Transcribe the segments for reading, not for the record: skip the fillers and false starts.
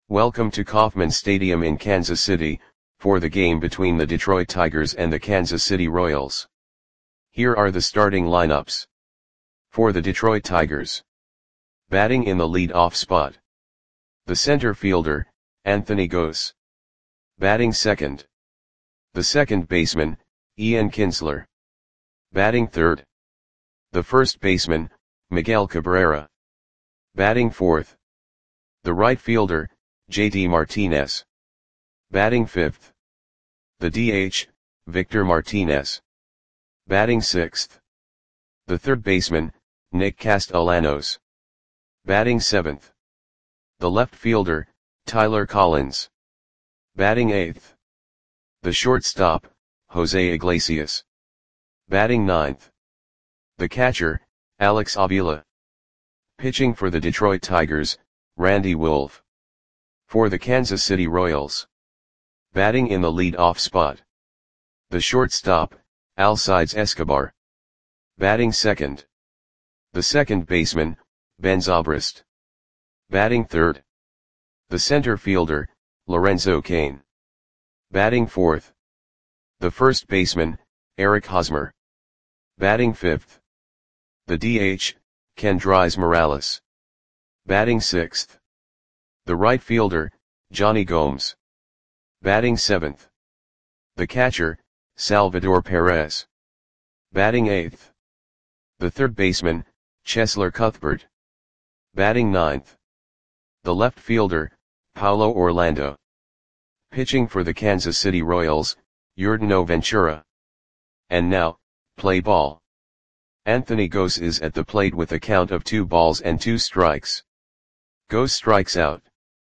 Welcome to Kauffman Stadium in Kansas City, for the game between the Detroit Tigers and the Kansas City Royals. Here are the starting lineups. For the Detroit Tigers. Batting in the lead-off spot. The center fielder, Anthony Gose. Batting second. The second baseman, Ian Kinsler. Batting third. The first baseman, Miguel Cabrera. Batting fourth. The right fielder, JD Martinez. Batting fifth. The DH, Victor Martinez. Batting sixth. The third baseman, Nick Castellanos. Batting seventh. The left fielder, Tyler Collins. Batting eighth. The shortstop, Jose Iglesias. Batting ninth. The catcher, Alex Avila. Pitching for the Detroit Tigers, Randy Wolf. For the Kansas City Royals. Batting in the lead-off spot. The shortstop, Alcides Escobar. Batting second. The second baseman, Ben Zobrist. Batting third. The center fielder, Lorenzo Cain. Batting fourth. The first baseman, Eric Hosmer. Batting fifth. The DH, Kendrys Morales. Batting sixth. The right fielder, Johnny Gomes. Batting seventh. The catcher, Salvador Perez. Batting eighth. The third baseman, Cheslor Cuthbert. Batting ninth. The left fielder, Paulo Orlando. Pitching for the Kansas City Royals, Yordano Ventura. And now, play ball. Anthony Gose is at the plate with a count of 2 balls and 2 strikes. Gose strikes out.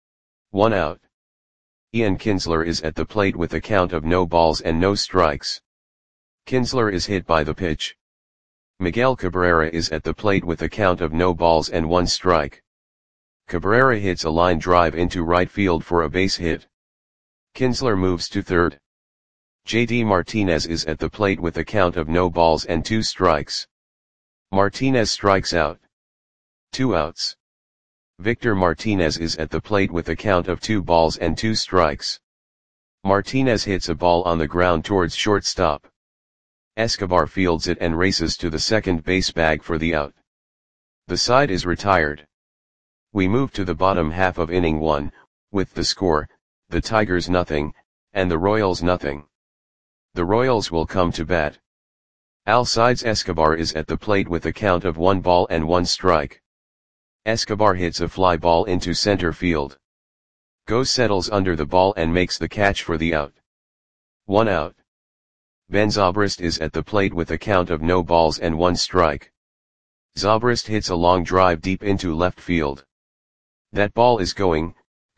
1 out. Ian Kinsler is at the plate with a count of no balls and no strikes. Kinsler is hit by the pitch. Miguel Cabrera is at the plate with a count of no balls and 1 strike. Cabrera hits a line drive into right field for a base hit. Kinsler moves to third. JD Martinez is at the plate with a count of no balls and 2 strikes. Martinez strikes out. 2 outs. Victor Martinez is at the plate with a count of 2 balls and 2 strikes. Martinez hits a ball on the ground towards shortstop. Escobar fields it and races to the second base bag for the out. The side is retired. We move to the bottom half of inning 1, with the score, the Tigers nothing, and the Royals nothing. The Royals will come to bat. Alcides Escobar is at the plate with a count of 1 ball and 1 strike. Escobar hits a fly ball into center field. Gose settles under the ball and makes the catch for the out. 1 out. Ben Zobrist is at the plate with a count of no balls and 1 strike. Zobrist hits a long drive deep into left field. That ball is gone.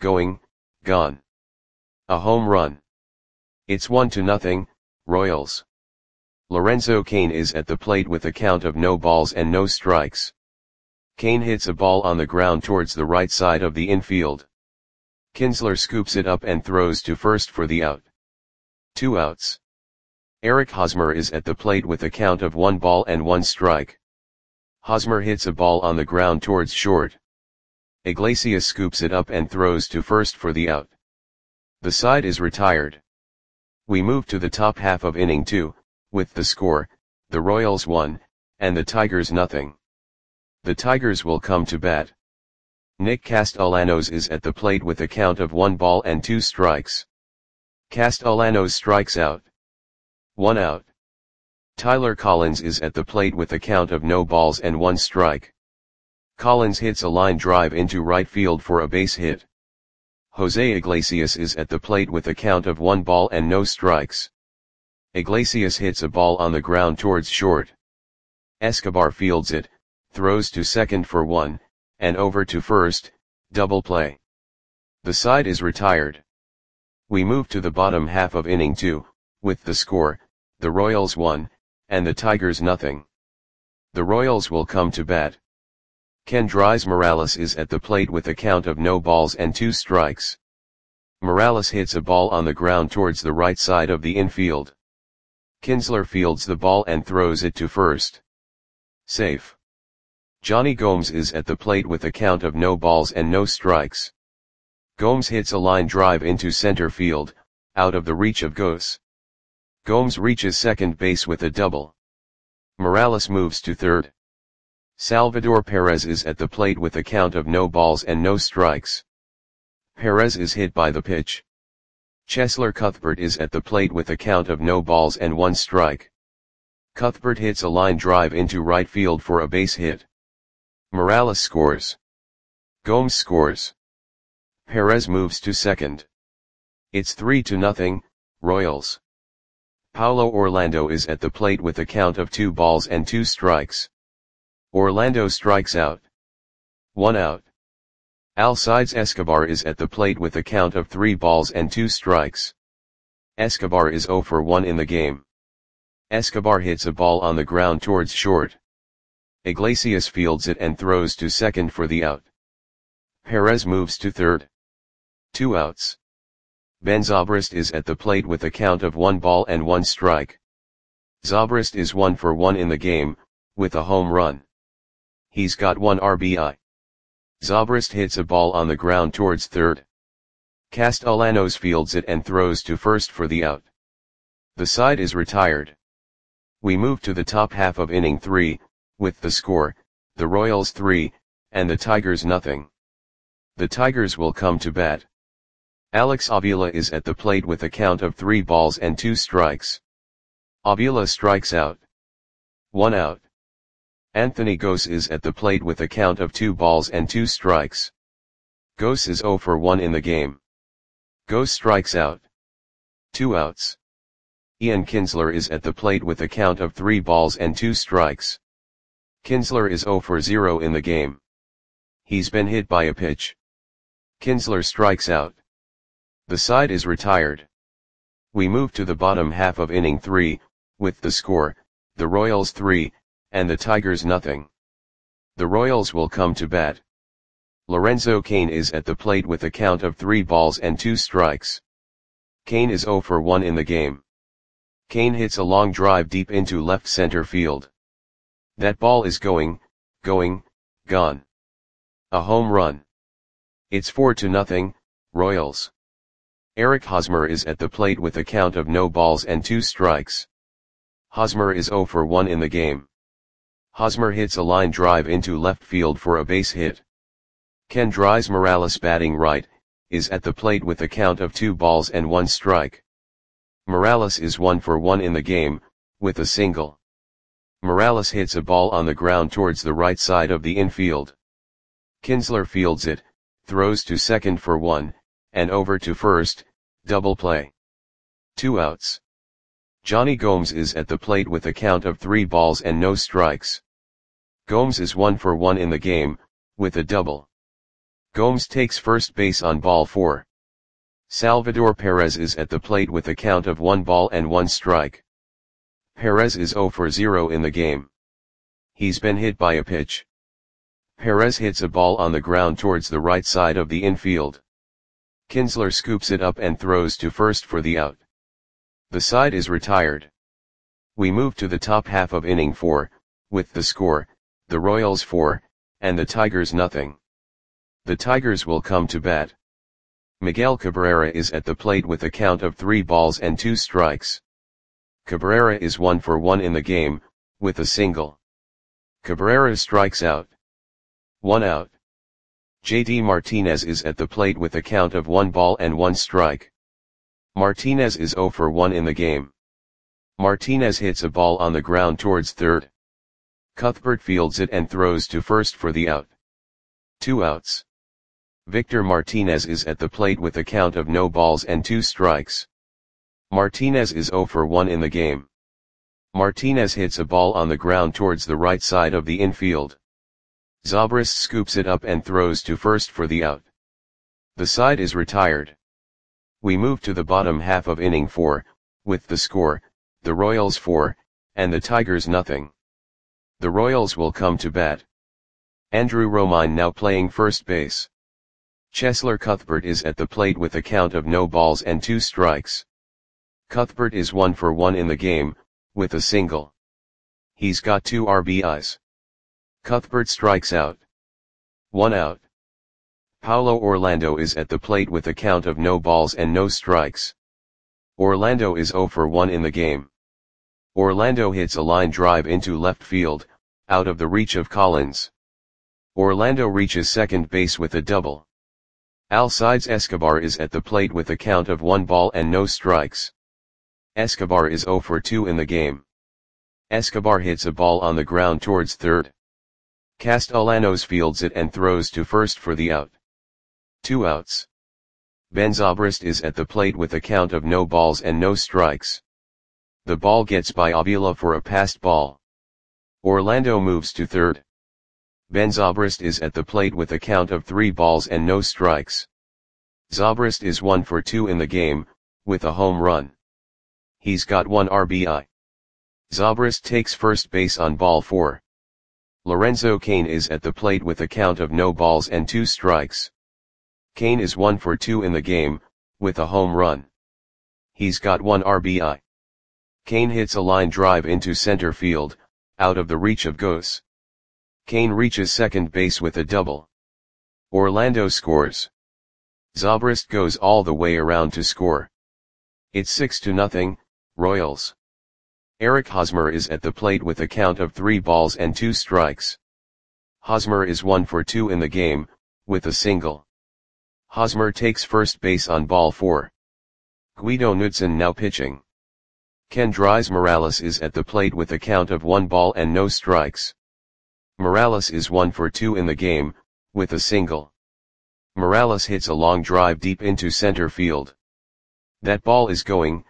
A home run. It's 1-0, Royals. Lorenzo Cain is at the plate with a count of no balls and no strikes. Cain hits a ball on the ground towards the right side of the infield. Kinsler scoops it up and throws to first for the out. 2 outs. Eric Hosmer is at the plate with a count of 1 ball and 1 strike. Hosmer hits a ball on the ground towards short. Iglesias scoops it up and throws to first for the out. The side is retired. We move to the top half of inning 2, with the score, the Royals 1, and the Tigers nothing. The Tigers will come to bat. Nick Castellanos is at the plate with a count of 1 ball and 2 strikes. Castellanos strikes out. 1 out. Tyler Collins is at the plate with a count of no balls and 1 strike. Collins hits a line drive into right field for a base hit. Jose Iglesias is at the plate with a count of 1 ball and no strikes. Iglesias hits a ball on the ground towards short. Escobar fields it, throws to second for 1, and over to first, double play. The side is retired. We move to the bottom half of inning 2, with the score, the Royals 1, and the Tigers nothing. The Royals will come to bat. Kendrys Morales is at the plate with a count of no balls and 2 strikes. Morales hits a ball on the ground towards the right side of the infield. Kinsler fields the ball and throws it to first. Safe. Johnny Gomes is at the plate with a count of no balls and no strikes. Gomes hits a line drive into center field, out of the reach of Goss. Gomes reaches second base with a double. Morales moves to third. Salvador Perez is at the plate with a count of no balls and no strikes. Perez is hit by the pitch. Cheslor Cuthbert is at the plate with a count of no balls and one strike. Cuthbert hits a line drive into right field for a base hit. Morales scores. Gomes scores. Perez moves to second. It's 3-0, Royals. Paulo Orlando is at the plate with a count of 2 balls and 2 strikes. Orlando strikes out. 1 out. Alcides Escobar is at the plate with a count of 3 balls and 2 strikes. Escobar is 0 for 1 in the game. Escobar hits a ball on the ground towards short. Iglesias fields it and throws to second for the out. Perez moves to third. 2 outs. Ben Zobrist is at the plate with a count of 1 ball and 1 strike. Zobrist is 1 for 1 in the game, with a home run. He's got 1 RBI. Zobrist hits a ball on the ground towards third. Castellanos fields it and throws to first for the out. The side is retired. We move to the top half of inning 3, with the score, the Royals 3, and the Tigers nothing. The Tigers will come to bat. Alex Avila is at the plate with a count of 3 balls and 2 strikes. Avila strikes out. 1 out. Anthony Goss is at the plate with a count of 2 balls and 2 strikes. Goss is 0 for 1 in the game. Goss strikes out. 2 outs. Ian Kinsler is at the plate with a count of 3 balls and 2 strikes. Kinsler is 0 for 0 in the game. He's been hit by a pitch. Kinsler strikes out. The side is retired. We move to the bottom half of inning 3, with the score, the Royals 3, and the Tigers nothing. The Royals will come to bat. Lorenzo Cain is at the plate with a count of 3 balls and 2 strikes. Cain is 0 for 1 in the game. Cain hits a long drive deep into left center field. That ball is gone. A home run. It's 4-0, Royals. Eric Hosmer is at the plate with a count of no balls and 2 strikes. Hosmer is 0 for 1 in the game. Hosmer hits a line drive into left field for a base hit. Kendrys Morales, batting right, is at the plate with a count of 2 balls and 1 strike. Morales is 1 for 1 in the game, with a single. Morales hits a ball on the ground towards the right side of the infield. Kinsler fields it, throws to second for 1, and over to first, double play. 2 outs. Johnny Gomes is at the plate with a count of 3 balls and no strikes. Gomes is 1 for 1 in the game, with a double. Gomes takes first base on ball 4. Salvador Perez is at the plate with a count of 1 ball and 1 strike. Perez is 0 for 0 in the game. He's been hit by a pitch. Perez hits a ball on the ground towards the right side of the infield. Kinsler scoops it up and throws to first for the out. The side is retired. We move to the top half of inning 4, with the score, the Royals 4, and the Tigers nothing. The Tigers will come to bat. Miguel Cabrera is at the plate with a count of 3 balls and 2 strikes. Cabrera is 1 for 1 in the game, with a single. Cabrera strikes out. 1 out. JD Martinez is at the plate with a count of 1 ball and 1 strike. Martinez is 0 for 1 in the game. Martinez hits a ball on the ground towards third. Cuthbert fields it and throws to first for the out. 2 outs. Victor Martinez is at the plate with a count of no balls and 2 strikes. Martinez is 0 for 1 in the game. Martinez hits a ball on the ground towards the right side of the infield. Zobrist scoops it up and throws to first for the out. The side is retired. We move to the bottom half of inning 4, with the score, the Royals 4, and the Tigers nothing. The Royals will come to bat. Andrew Romine now playing first base. Cheslor Cuthbert is at the plate with a count of no balls and 2 strikes. Cuthbert is 1 for 1 in the game, with a single. He's got 2 RBIs. Cuthbert strikes out. 1 out. Paulo Orlando is at the plate with a count of no balls and no strikes. Orlando is 0 for 1 in the game. Orlando hits a line drive into left field, out of the reach of Collins. Orlando reaches second base with a double. Alcides Escobar is at the plate with a count of 1 ball and no strikes. Escobar is 0 for 2 in the game. Escobar hits a ball on the ground towards third. Castellanos fields it and throws to first for the out. 2 outs. Ben Zobrist is at the plate with a count of no balls and no strikes. The ball gets by Avila for a passed ball. Orlando moves to third. Ben Zobrist is at the plate with a count of 3 balls and no strikes. Zobrist is 1 for 2 in the game, with a home run. He's got 1 RBI. Zobrist takes first base on ball 4. Lorenzo Cain is at the plate with a count of no balls and 2 strikes. Cain is 1 for 2 in the game, with a home run. He's got 1 RBI. Cain hits a line drive into center field, out of the reach of Gose. Cain reaches second base with a double. Orlando scores. Zobrist goes all the way around to score. It's 6-0, Royals. Eric Hosmer is at the plate with a count of 3 balls and 2 strikes. Hosmer is 1 for 2 in the game, with a single. Hosmer takes first base on ball 4. Guido Knudsen now pitching. Kendrys Morales is at the plate with a count of 1 ball and no strikes. Morales is 1 for 2 in the game, with a single. Morales hits a long drive deep into center field. That ball is going,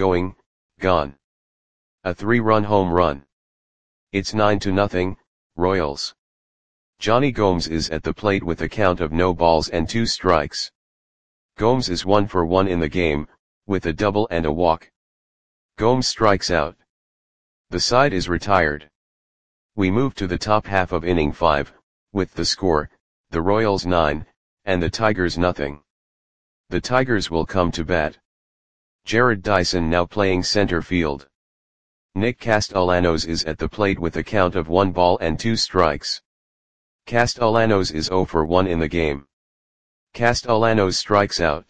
gone. A 3-run home run. It's 9-0, Royals. Johnny Gomes is at the plate with a count of no balls and 2 strikes. Gomes is 1 for 1 in the game, with a double and a walk. Gomes strikes out. The side is retired. We move to the top half of inning 5, with the score, the Royals 9, and the Tigers nothing. The Tigers will come to bat. Jared Dyson now playing center field. Nick Castellanos is at the plate with a count of 1 ball and 2 strikes. Castellanos is 0 for 1 in the game. Castellanos strikes out.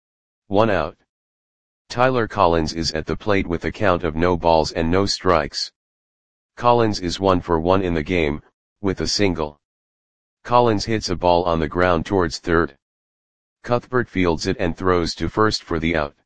1 out. Tyler Collins is at the plate with a count of no balls and no strikes. Collins is 1 for 1 in the game, with a single. Collins hits a ball on the ground towards third. Cuthbert fields it and throws to first for the out.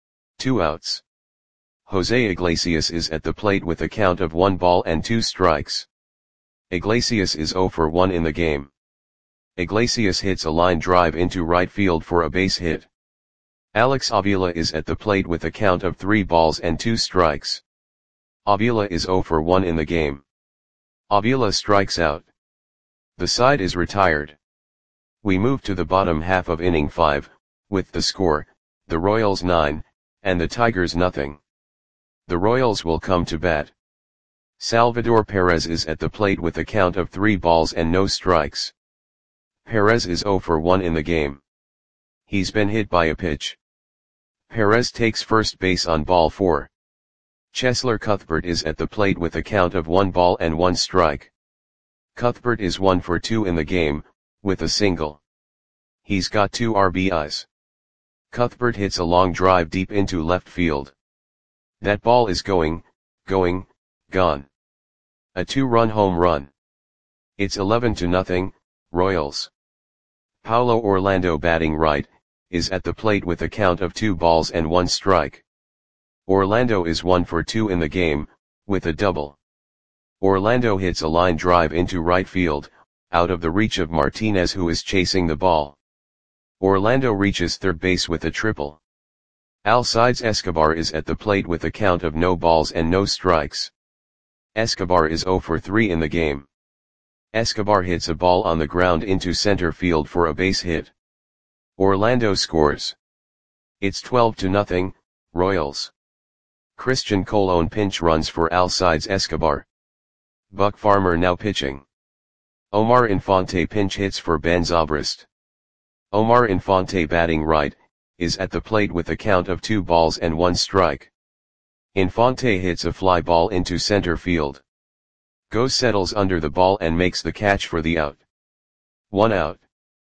2 outs. Jose Iglesias is at the plate with a count of 1 ball and 2 strikes. Iglesias is 0 for 1 in the game. Iglesias hits a line drive into right field for a base hit. Alex Avila is at the plate with a count of 3 balls and 2 strikes. Avila is 0 for 1 in the game. Avila strikes out. The side is retired. We move to the bottom half of inning 5, with the score, the Royals 9, and the Tigers nothing. The Royals will come to bat. Salvador Perez is at the plate with a count of 3 balls and no strikes. Perez is 0 for 1 in the game. He's been hit by a pitch. Perez takes first base on ball 4. Cheslor Cuthbert is at the plate with a count of 1 ball and 1 strike. Cuthbert is 1 for 2 in the game, with a single. He's got 2 RBIs. Cuthbert hits a long drive deep into left field. That ball is going, gone. A 2-run home run. It's 11-0, Royals. Paulo Orlando batting right, is at the plate with a count of 2 balls and 1 strike. Orlando is 1 for 2 in the game, with a double. Orlando hits a line drive into right field, out of the reach of Martinez who is chasing the ball. Orlando reaches third base with a triple. Alcides Escobar is at the plate with a count of no balls and no strikes. Escobar is 0 for 3 in the game. Escobar hits a ball on the ground into center field for a base hit. Orlando scores. It's 12-0, Royals. Christian Colon pinch runs for Alcides Escobar. Buck Farmer now pitching. Omar Infante pinch hits for Ben Zobrist. Omar Infante batting right, is at the plate with a count of 2 balls and 1 strike. Infante hits a fly ball into center field. Gose settles under the ball and makes the catch for the out. 1 out.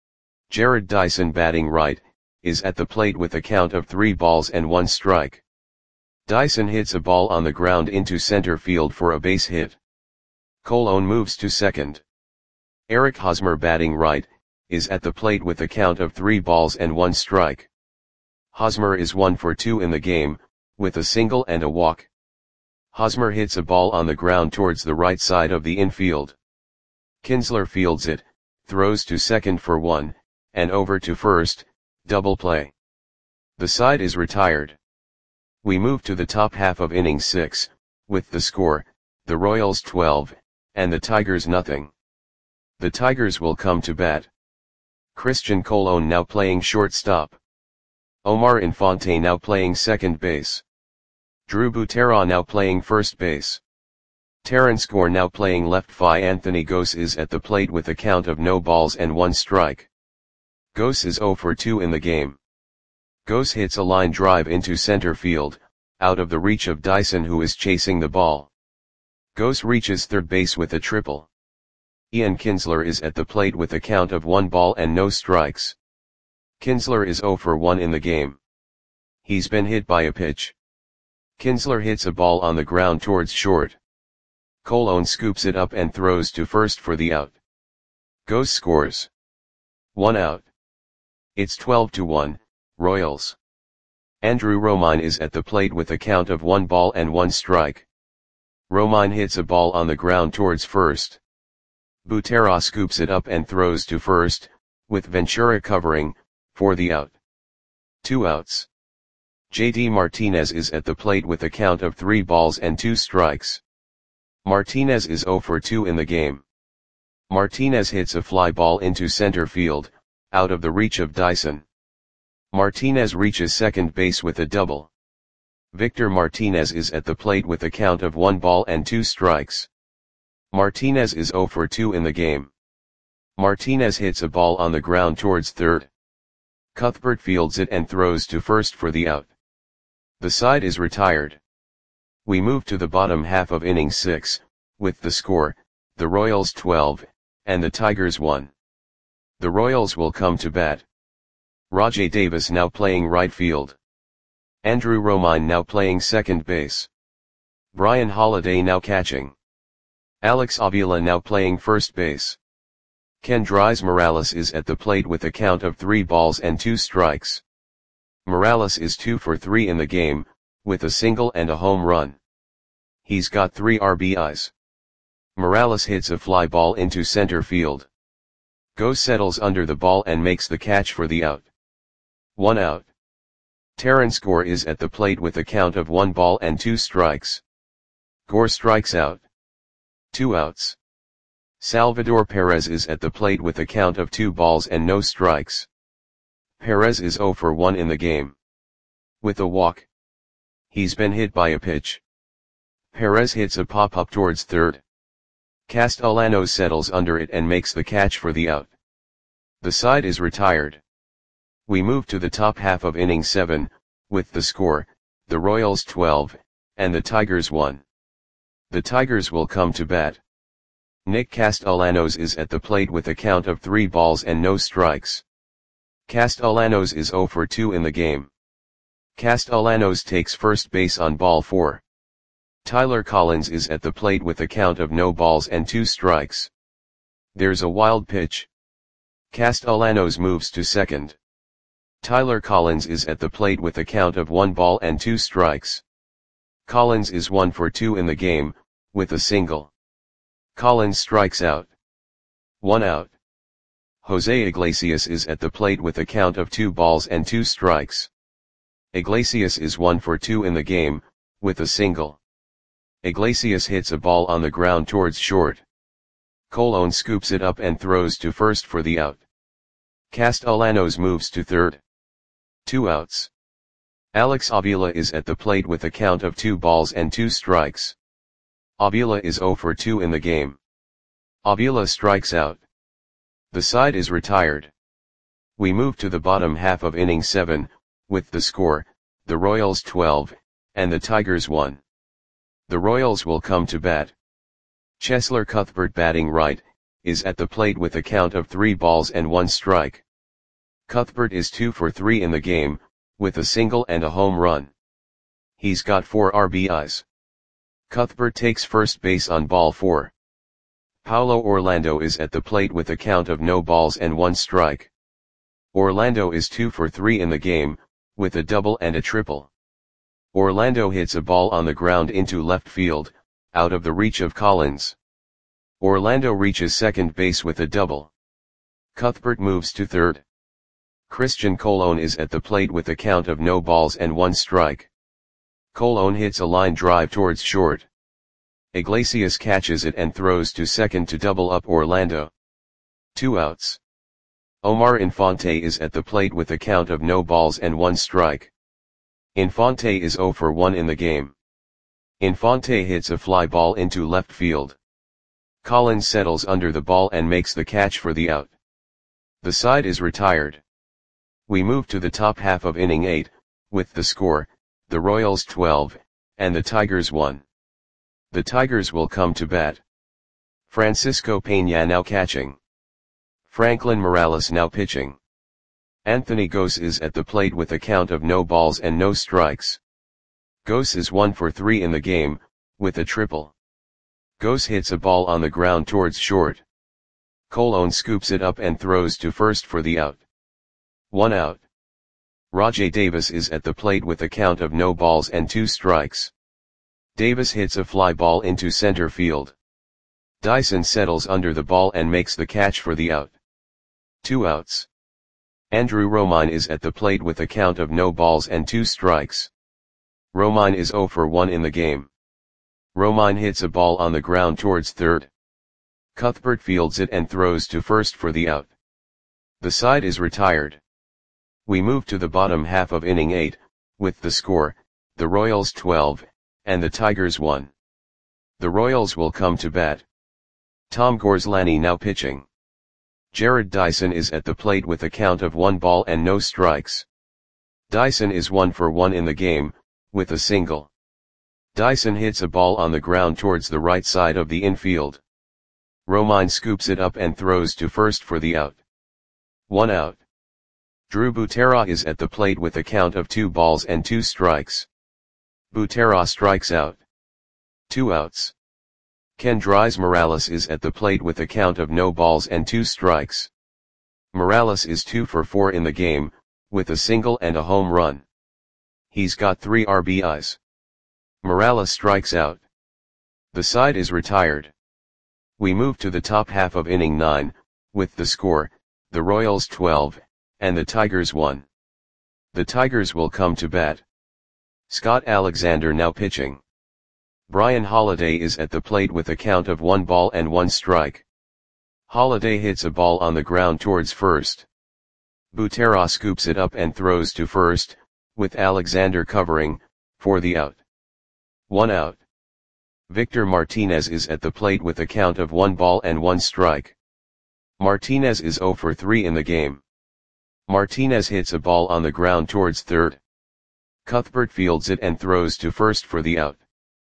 Jared Dyson batting right, is at the plate with a count of 3 balls and 1 strike. Dyson hits a ball on the ground into center field for a base hit. Colon moves to second. Eric Hosmer batting right, is at the plate with a count of 3 balls and 1 strike. Hosmer is 1 for 2 in the game, with a single and a walk. Hosmer hits a ball on the ground towards the right side of the infield. Kinsler fields it, throws to second for 1, and over to first, double play. The side is retired. We move to the top half of inning 6, with the score, the Royals 12, and the Tigers nothing. The Tigers will come to bat. Christian Colon now playing shortstop. Omar Infante now playing second base. Drew Butera now playing first base. Terrence Gore now playing left. Anthony Gose is at the plate with a count of no balls and 1 strike. Gose is 0 for 2 in the game. Gose hits a line drive into center field, out of the reach of Dyson, who is chasing the ball. Gose reaches third base with a triple. Ian Kinsler is at the plate with a count of 1 ball and no strikes. Kinsler is 0 for 1 in the game. He's been hit by a pitch. Kinsler hits a ball on the ground towards short. Colon scoops it up and throws to first for the out. Gose scores. 1 out. It's 12-1, Royals. Andrew Romine is at the plate with a count of 1 ball and 1 strike. Romine hits a ball on the ground towards first. Butera scoops it up and throws to first, with Ventura covering, for the out. 2 outs. JD Martinez is at the plate with a count of 3 balls and 2 strikes. Martinez is 0 for 2 in the game. Martinez hits a fly ball into center field, out of the reach of Dyson. Martinez reaches second base with a double. Victor Martinez is at the plate with a count of 1 ball and 2 strikes. Martinez is 0 for 2 in the game. Martinez hits a ball on the ground towards third. Cuthbert fields it and throws to first for the out. The side is retired. We move to the bottom half of inning 6, with the score, the Royals 12, and the Tigers 1. The Royals will come to bat. Rajai Davis now playing right field. Andrew Romine now playing second base. Brian Holiday now catching. Alex Avila now playing first base. Kendrys Morales is at the plate with a count of 3 balls and 2 strikes. Morales is 2 for 3 in the game, with a single and a home run. He's got 3 RBIs. Morales hits a fly ball into center field. Gose settles under the ball and makes the catch for the out. 1 out. Terrence Gore is at the plate with a count of 1 ball and 2 strikes. Gore strikes out. 2 outs. Salvador Perez is at the plate with a count of 2 balls and no strikes. Perez is 0 for 1 in the game. With a walk. He's been hit by a pitch. Perez hits a pop-up towards third. Castellanos settles under it and makes the catch for the out. The side is retired. We move to the top half of inning 7, with the score, the Royals 12, and the Tigers 1. The Tigers will come to bat. Nick Castellanos is at the plate with a count of 3 balls and no strikes. Castellanos is 0 for 2 in the game. Castellanos takes first base on ball 4. Tyler Collins is at the plate with a count of no balls and 2 strikes. There's a wild pitch. Castellanos moves to second. Tyler Collins is at the plate with a count of 1 ball and 2 strikes. Collins is 1 for 2 in the game, with a single. Collins strikes out. 1 out. Jose Iglesias is at the plate with a count of 2 balls and 2 strikes. Iglesias is 1 for 2 in the game, with a single. Iglesias hits a ball on the ground towards short. Colon scoops it up and throws to first for the out. Castellanos moves to third. 2 outs. Alex Avila is at the plate with a count of 2 balls and 2 strikes. Avila is 0 for 2 in the game. Avila strikes out. The side is retired. We move to the bottom half of inning 7, with the score, the Royals 12, and the Tigers 1. The Royals will come to bat. Cheslor Cuthbert batting right, is at the plate with a count of 3 balls and 1 strike. Cuthbert is 2 for 3 in the game, with a single and a home run. He's got 4 RBIs. Cuthbert takes first base on ball 4. Paulo Orlando is at the plate with a count of no balls and 1 strike. Orlando is 2 for 3 in the game, with a double and a triple. Orlando hits a ball on the ground into left field, out of the reach of Collins. Orlando reaches second base with a double. Cuthbert moves to third. Christian Colon is at the plate with a count of no balls and 1 strike. Colon hits a line drive towards short. Iglesias catches it and throws to second to double up Orlando. 2 outs. Omar Infante is at the plate with a count of no balls and 1 strike. Infante is 0 for 1 in the game. Infante hits a fly ball into left field. Collins settles under the ball and makes the catch for the out. The side is retired. We move to the top half of inning 8, with the score, the Royals 12, and the Tigers 1. The Tigers will come to bat. Francisco Peña now catching. Franklin Morales now pitching. Anthony Gose is at the plate with a count of no balls and no strikes. Gose is 1 for 3 in the game, with a triple. Gose hits a ball on the ground towards short. Colon scoops it up and throws to first for the out. 1 out. Rajai Davis is at the plate with a count of no balls and 2 strikes. Davis hits a fly ball into center field. Dyson settles under the ball and makes the catch for the out. 2 outs. Andrew Romine is at the plate with a count of no balls and 2 strikes. Romine is 0 for 1 in the game. Romine hits a ball on the ground towards third. Cuthbert fields it and throws to first for the out. The side is retired. We move to the bottom half of inning 8, with the score, the Royals 12, and the Tigers 1. The Royals will come to bat. Tom Gorslani now pitching. Jared Dyson is at the plate with a count of 1 ball and no strikes. Dyson is 1 for 1 in the game, with a single. Dyson hits a ball on the ground towards the right side of the infield. Romine scoops it up and throws to first for the out. 1 out. Drew Butera is at the plate with a count of 2 balls and 2 strikes. Butera strikes out. 2 outs. Kendrys Morales is at the plate with a count of no balls and 2 strikes. Morales is 2 for 4 in the game, with a single and a home run. He's got 3 RBIs. Morales strikes out. The side is retired. We move to the top half of inning 9, with the score, the Royals 12, and the Tigers 1. The Tigers will come to bat. Scott Alexander now pitching. Brian Holiday is at the plate with a count of 1 ball and 1 strike. Holiday hits a ball on the ground towards first. Butera scoops it up and throws to first, with Alexander covering, for the out. 1 out. Victor Martinez is at the plate with a count of 1 ball and 1 strike. Martinez is 0 for 3 in the game. Martinez hits a ball on the ground towards third. Cuthbert fields it and throws to first for the out.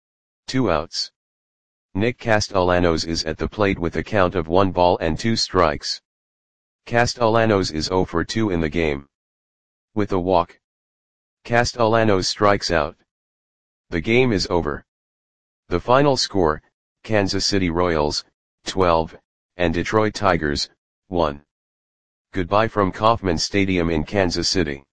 2 outs. Nick Castellanos is at the plate with a count of 1 ball and 2 strikes. Castellanos is 0 for 2 in the game. With a walk. Castellanos strikes out. The game is over. The final score, Kansas City Royals, 12, and Detroit Tigers, 1. Goodbye from Kauffman Stadium in Kansas City.